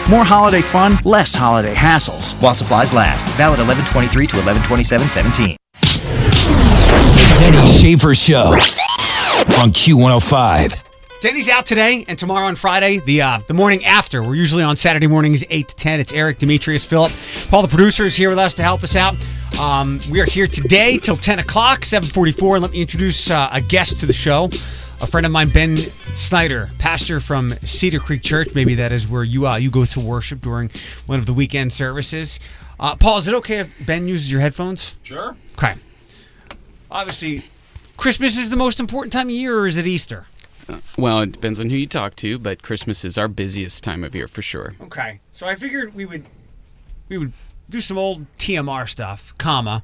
More holiday fun, less holiday hassles. While supplies last. Valid 11/23 to 11/27/17. The Denny Schaefer Show on Q105. Denny's out today and tomorrow and Friday, the morning after. We're usually on Saturday mornings, 8 to 10. It's Eric, Demetrius, Philip. Paul, the producer, is here with us to help us out. We are here today till 10 o'clock, 7:44. And let me introduce a guest to the show. A friend of mine, Ben Snyder, pastor from Cedar Creek Church. Maybe that is where you go to worship during one of the weekend services. Paul, is it okay if Ben uses your headphones? Sure. Okay. Obviously, Christmas is the most important time of year, or is it Easter? Well, it depends on who you talk to, but Christmas is our busiest time of year for sure. Okay, so I figured we would do some old TMR stuff, comma.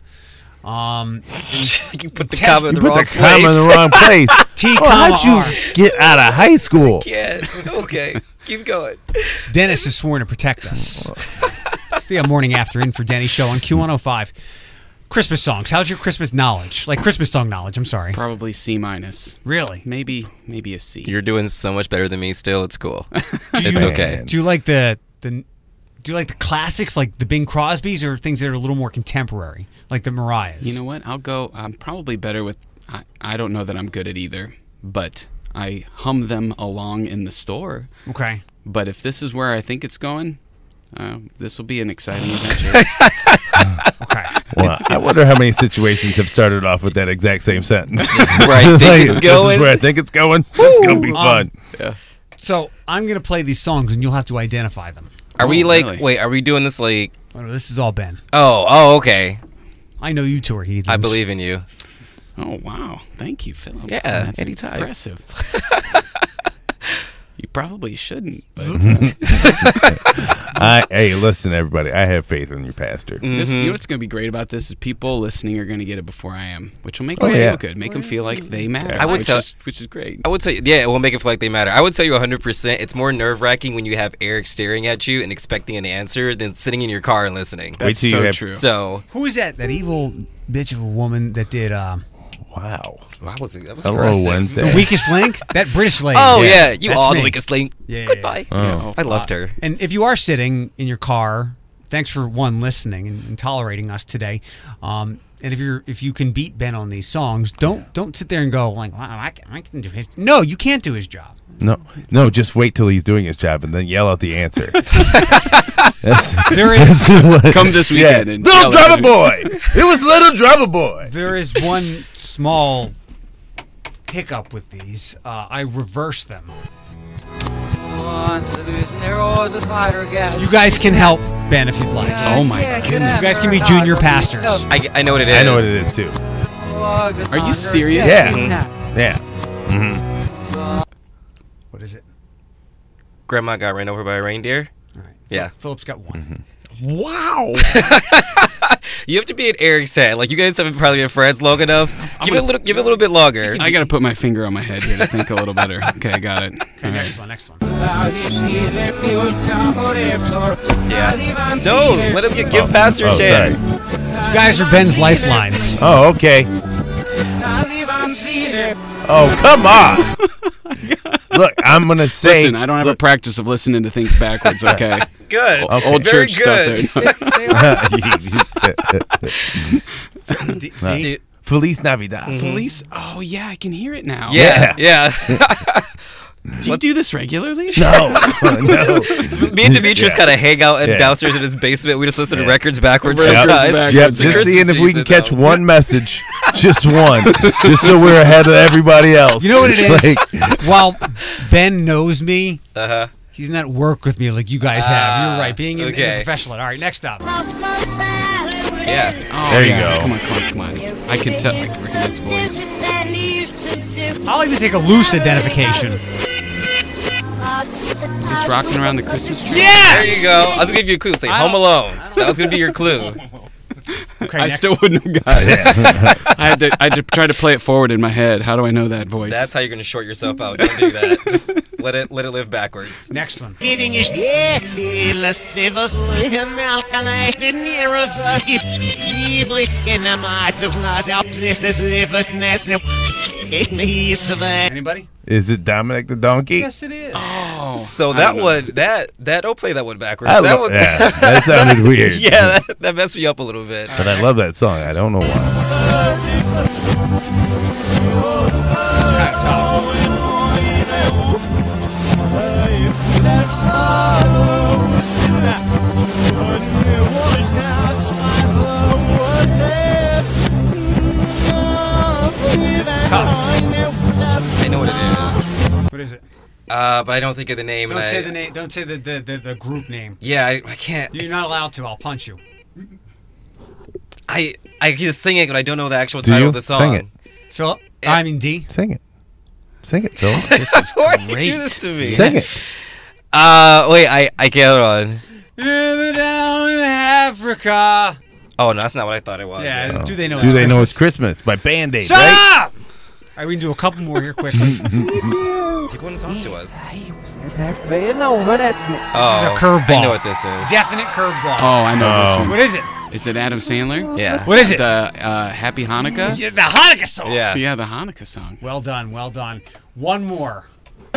You put the comma in the wrong place. Comma in the wrong place. T, how'd you R. get out of high school? Yeah. Okay. Keep going. Dennis is sworn to protect us. It's the morning after in for Denny's show on Q105. Christmas songs. How's your Christmas knowledge? Like Christmas song knowledge, I'm sorry. Probably C-. Really? Maybe a C. You're doing so much better than me still. It's cool. It's okay. Do you like the classics like the Bing Crosbys or things that are a little more contemporary, like the Mariahs? You know what? I'm probably better with, I don't know that I'm good at either, but I hum them along in the store. Okay. But if this is where I think it's going, this will be an exciting adventure. Okay. Well, I wonder how many situations have started off with that exact same sentence. This is where I think it's going. This is where I think it's going. This is going to be fun. Yeah. So I'm going to play these songs and you'll have to identify them. Are we like, really? wait, are we doing this like, Oh, no, this is all Ben. oh, okay. I know you two are heathens. I believe in you. Oh, wow. Thank you, Philip. Yeah, That's anytime. impressive. You probably shouldn't, but Hey, listen, everybody. I have faith in your pastor. this, you know what's going to be great about this is people listening are going to get it before I am, which will make Oh, them yeah. feel good, make them feel like they matter. I would tell- which is great. I would say, yeah, it will make it feel like they matter. I would tell you 100%. It's more nerve-wracking when you have Eric staring at you and expecting an answer than sitting in your car and listening. Wait That's till you so have- true. So, Who is that evil bitch of a woman that did Wow. that was Hello, aggressive. Wednesday. The Weakest Link? That British lady. Oh, yeah. You That's all me. the weakest link. Yeah. Goodbye. Oh. I loved her. And if you are sitting in your car, thanks for listening and tolerating us today. And if you can beat Ben on these songs, don't sit there and go like, wow, I can do his. No, you can't do his job. No, just wait till he's doing his job and then yell out the answer. There is Come this weekend and Little tell Drummer Boy. It was Little Drummer Boy. there is one small hiccup with these. I reverse them. You guys can help Ben if you'd like. Oh my goodness. You guys can be junior pastors. I know what it is. I know what it is, too. Are you serious? Yeah. Yeah. What is it? Grandma got ran over by a reindeer. All right. Yeah. Philip's got one. Wow. You have to be in Eric's head. Like, you guys haven't probably been friends long enough. Give it a little bit longer. I got to put my finger on my head here to think a little better. Okay, I got it. Okay, next one. Yeah. No, let him give Pastor a chance. sorry. You guys are Ben's lifelines. Oh, okay. Oh, come on. Look, I'm going to say. Listen, I don't have a practice of listening to things backwards, okay? Good. Okay. Old Very church good. stuff there. Feliz Navidad. Police? Oh, yeah, I can hear it now. Yeah. Do you do this regularly? No. Me and Demetrius Yeah. kind of hang out Yeah. downstairs in his basement. We just listen to Yeah. records backwards Records sometimes. backwards. Yep, It's just Christmas seeing if we can season, catch though. one message. Just one. Just so we're ahead of everybody else. You know what it is? Like, While Ben knows me, Uh-huh. he's not work with me like you guys have. You're right. Being in the okay. professional. All right, next up. Yeah. Oh, There you yeah. go. Come on. I can tell. I can recognize the voice. I'll even take a loose identification. Is this rocking around the Christmas tree? Yes! There you go. I was going to give you a clue. Say Home Alone. That was going to be your clue. Okay, I next. still wouldn't have got it. I had to try to play it forward in my head. How do I know that voice? That's how you're going to short yourself out. Don't do that. Just let it live backwards. Next one. Anybody? Is it Dominic the Donkey? Yes, it is. So that one, don't play that one backwards. Yeah, that sounded weird. Yeah, that messed me up a little bit. But I love that song. I don't know why. Kind of tough. This is tough. I know what it is. What is it? But I don't think of the name. Don't say the name. Don't say the group name. Yeah, I can't. You're not allowed to. I'll punch you. I can sing it, but I don't know the actual Do title you? of the song. Sing it. Philip? I mean D. Sing it. Sing it, Phil. This is Why great. you do this to me? Sing it. Wait, I can't. Hold on. Down in Africa. Oh no, that's not what I thought it was. Yeah. man. Do they know? Do they know it's Christmas by Band Aid, Shut right? up! All right, we can do a couple more here quickly. Keep one talk to us. This is Oh, a curveball. I know what this is. Definite curveball. Oh, I know this one. What is it? Is it Adam Sandler? Yeah. What is it? The Happy Hanukkah? Yeah, the Hanukkah song. Yeah. Yeah, the Hanukkah song. Well done. Well done. One more.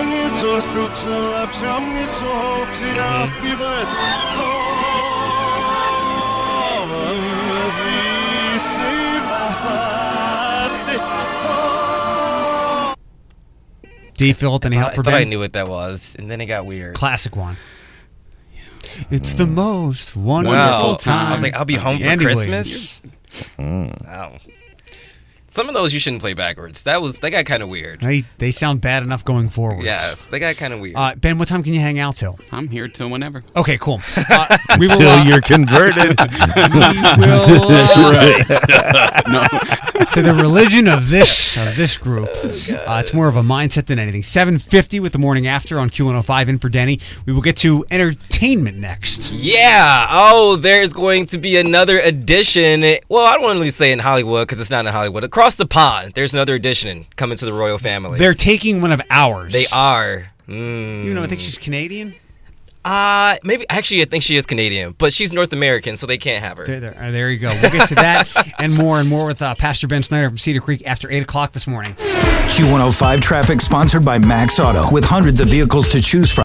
D. Philip, any help I for thought I Ben? knew what that was, and then it got weird. Classic one. It's the most wonderful Wow. time. I was like, I'll be home for Andy Christmas. Wow. Some of those you shouldn't play backwards. That got kind of weird. They sound bad enough going forward. Yes, they got kind of weird. Ben, what time can you hang out till? I'm here till whenever. Okay, cool. We will. Till you're converted. No. To the religion of this group. It's more of a mindset than anything. 7:50 with the morning after on Q105 in for Denny. We will get to entertainment next. Yeah. Oh, there's going to be another edition. Well, I don't want to really say in Hollywood because it's not in Hollywood. Across the pond, there's another edition coming to the royal family. They're taking one of ours. They are. Even though I think she's Canadian. Maybe actually I think she is Canadian, but she's North American, so they can't have her. There you go. We'll get to that and more with Pastor Ben Snyder from Cedar Creek after 8 o'clock this morning. Q105 traffic sponsored by Max Auto with hundreds of vehicles to choose from.